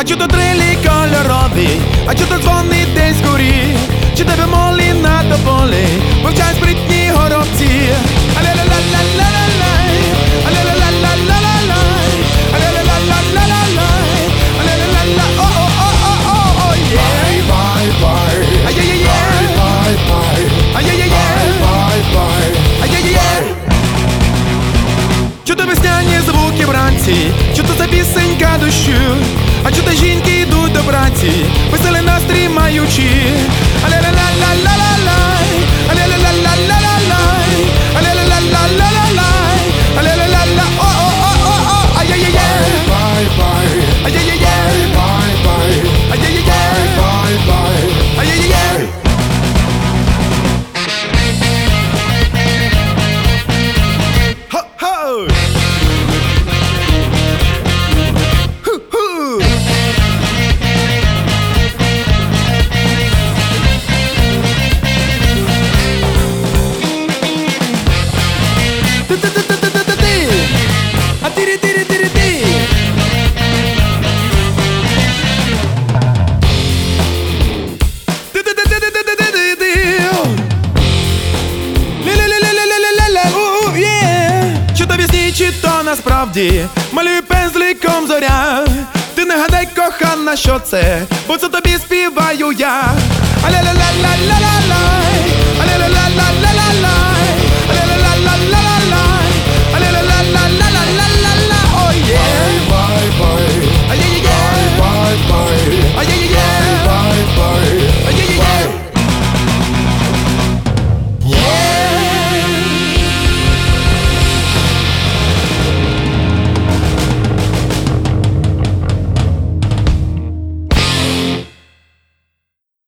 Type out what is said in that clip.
А чи то трилі кольорові, а чи то дзвонить десь згорі, чи тебе молі на тополі, мовчать спритні горобці. Але-ла-ла-ла-ла-ла-лай, але-ла-ла-ла-ла-ла-лай, але-ла-ла-ла-ла-ла-лай, але-ла-ла-ла, о-о-о-о-о, є. Bye-bye, Ай-яй-яй-є, bye-bye, ай-яй-яй-є, bye-bye. ай-яй-яй-є. Чути весняні звуки вранці, чути це пісенька дощу, а чути жінки йдуть до праці, веселий настрій маючи. Але-ла-ла-ла-ла-ла-лай, але-ла-ла-ла-ла-лай, але-ла-ла-ла-ла-лай, але-ла-ла-ла, о-о-о-о-о, ай-яй-яй-яй, Bye-bye, ай-яй-яй-яй, bye-bye, ай-яй-яй-яй, bye-bye. ай-яй-яй-яй. Ho-ho! Hoo-hoo! Ти-ти-ти-ти-ти-ти-ти! А тири-тири-тири-ти! Ти-ти-ти-ти-ти-ти-ти-ти! Ля-ля-ля-ля-ля-ля-ля-ля, чи то вісні, чи то насправді малюю пензликом зоря. Ти не гадай, кохана, що це, бо це тобі співаю я. А-ля-ля-ля-ля-ля-ля-лай, а-ля-ля-ля-ля-ля-ля-лай.